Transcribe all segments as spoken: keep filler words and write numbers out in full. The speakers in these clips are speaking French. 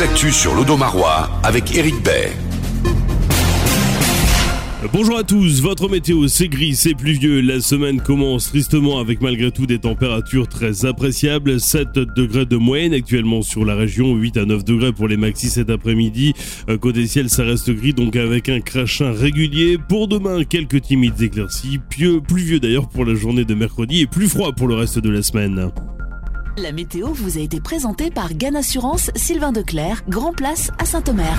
l'actu sur l'Audomarois avec Éric Bay. Bonjour à tous, votre météo, c'est gris, c'est pluvieux. La semaine commence tristement avec malgré tout des températures très appréciables. sept degrés de moyenne actuellement sur la région, huit à neuf degrés pour les maxis cet après-midi. Côté ciel, ça reste gris, donc avec un crachin régulier. Pour demain, quelques timides éclaircies, pieux, pluvieux d'ailleurs pour la journée de mercredi et plus froid pour le reste de la semaine. La météo vous a été présentée par Gann Assurance Sylvain Declercq, Grand Place à Saint-Omer.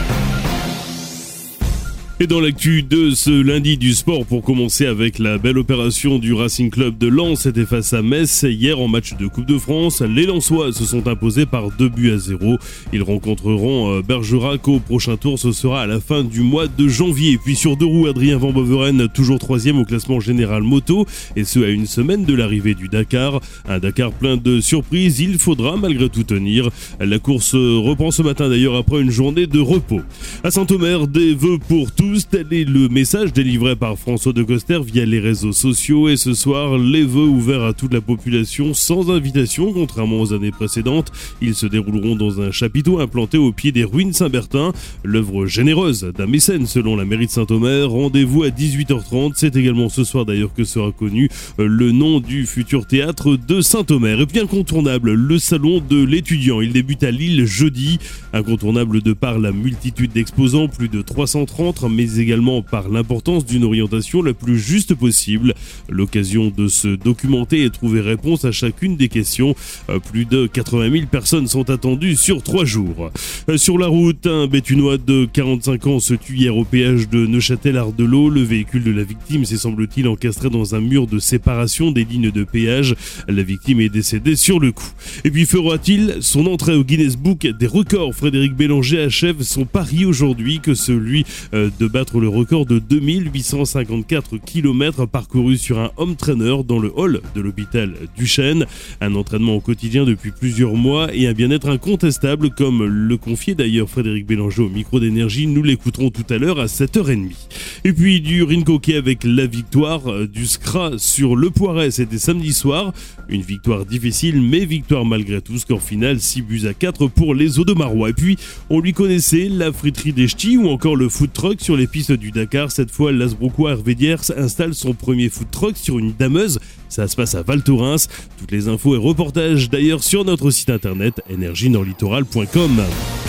Et dans l'actu de ce lundi du sport, pour commencer avec la belle opération du Racing Club de Lens, c'était face à Metz hier en match de Coupe de France. Les Lensois se sont imposés par deux buts à zéro. Ils rencontreront Bergerac au prochain tour, ce sera à la fin du mois de janvier. Et puis sur deux roues, Adrien Van Beveren, toujours troisième au classement général moto, et ce à une semaine de l'arrivée du Dakar. Un Dakar plein de surprises, il faudra malgré tout tenir. La course reprend ce matin d'ailleurs après une journée de repos. À Saint-Omer, des vœux pour tous. Tel est le message délivré par François de Coster via les réseaux sociaux. Et ce soir, les vœux ouverts à toute la population sans invitation, contrairement aux années précédentes. Ils se dérouleront dans un chapiteau implanté au pied des ruines Saint-Bertin. L'œuvre généreuse d'un mécène selon la mairie de Saint-Omer. Rendez-vous à dix-huit heures trente. C'est également ce soir d'ailleurs que sera connu le nom du futur théâtre de Saint-Omer. Et puis incontournable, le salon de l'étudiant. Il débute à Lille jeudi. Incontournable de par la multitude d'exposants, plus de trois cent trente, mais également par l'importance d'une orientation la plus juste possible. L'occasion de se documenter et trouver réponse à chacune des questions. Plus de quatre-vingt mille personnes sont attendues sur trois jours. Sur la route, un Béthunois de quarante-cinq ans se tue hier au péage de Neuchâtel-Ardelot. Le véhicule de la victime s'est semble-t-il encastré dans un mur de séparation des lignes de péage. La victime est décédée sur le coup. Et puis fera-t-il son entrée au Guinness Book des records? Frédéric Bélanger achève son pari aujourd'hui, que celui de battre le record de deux mille huit cent cinquante-quatre kilomètres parcourus sur un home trainer dans le hall de l'hôpital Duchesne. Un entraînement au quotidien depuis plusieurs mois et un bien-être incontestable, comme le confiait d'ailleurs Frédéric Bélanger au micro d'énergie. Nous l'écouterons tout à l'heure à sept heures trente. Et puis du rincoquet avec la victoire du S C R A sur le Poiret, c'était samedi soir. Une victoire difficile, mais victoire malgré tout. Score final six buts à quatre pour les Audomarois. Et puis on lui connaissait la friterie des ch'tis ou encore le food truck sur les pistes du Dakar. Cette fois, l'Asbroquois Hervé Diers installe son premier food truck sur une dameuse. Ça se passe à Val Thorens. Toutes les infos et reportages d'ailleurs sur notre site internet énergie nord littoral point com.